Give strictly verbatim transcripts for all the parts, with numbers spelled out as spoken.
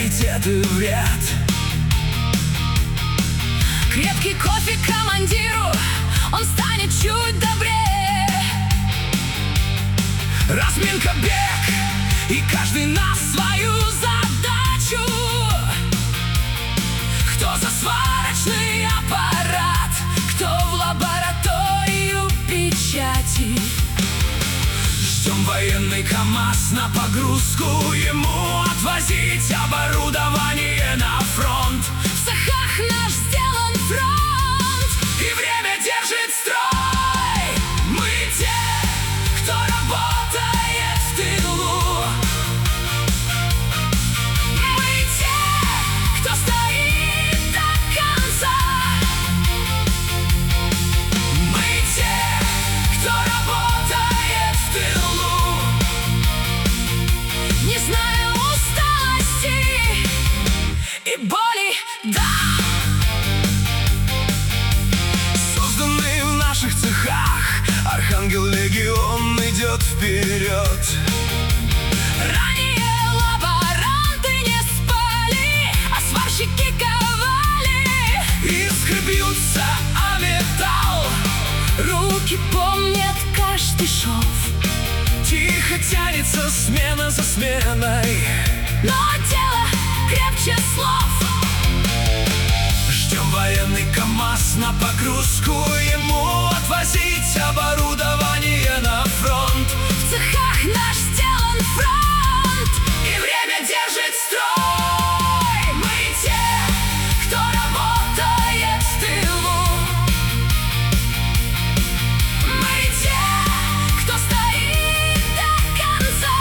приоритеты вряд. Крепкий кофе командиру, он станет чуть добрее. Разминка, бег, и каждый на свою задачу. Кто за сварочный аппарат, кто в лабораторию печати. Ждем военный КамАЗ на погрузку, ему отвозить оборудование на фронт. В цехах наш сделан фронт, и время держит строй. Мы те, кто работает в тылу. мы те, кто стоит до конца. Мы те, кто работает в тылу. Не зная усталости и боли, да. Созданный в наших цехах Архангел Легион идет вперед. Ранее лаборанты не спали, а сварщики ковали. Искры бьются о металл, Руки помнят каждый шов, тихо тянется смена за сменой. но дело крепче слов. Ждем военный КамАЗ на погрузку, ему отвозить оборудование на фронт. В цехах наш сделан фронт, И время держит строй. Мы те, кто работает в тылу. мы те, кто стоит до конца.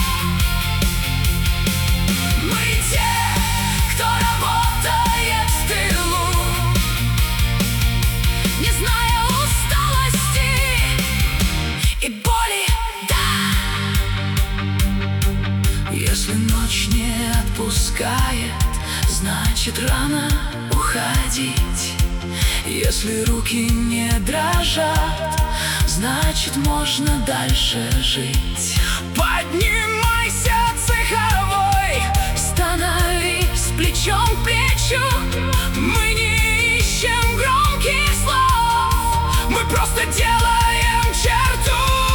Мы те, кто работает в тылу. Не зная усталости и боли, да. Если ночь не отпускает, значит рано уходить. Если руки не дрожат, значит можно дальше жить. Поднимайся, цеховой, Становись плечом к плечу. мы не ищем громких слов, мы просто делаем черту.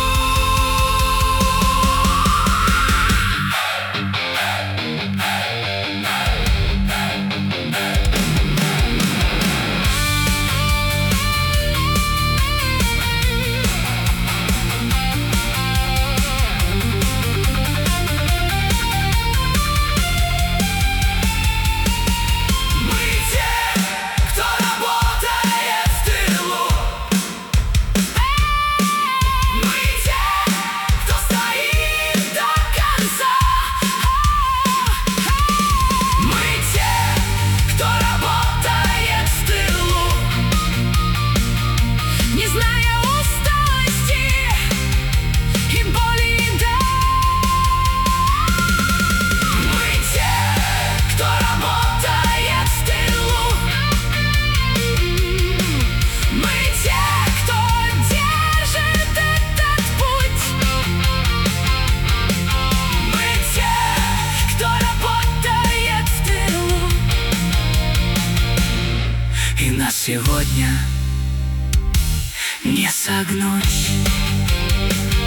Мы те, кто работает в тылу. Мы те, кто стоит до конца. Мы те, кто работает в тылу. Не зная усталости и боли, да. Мы те, кто работает в тылу. Мы те, кто держит этот путь. Мы те, кто работает в тылу. И нас сегодня не согнуть.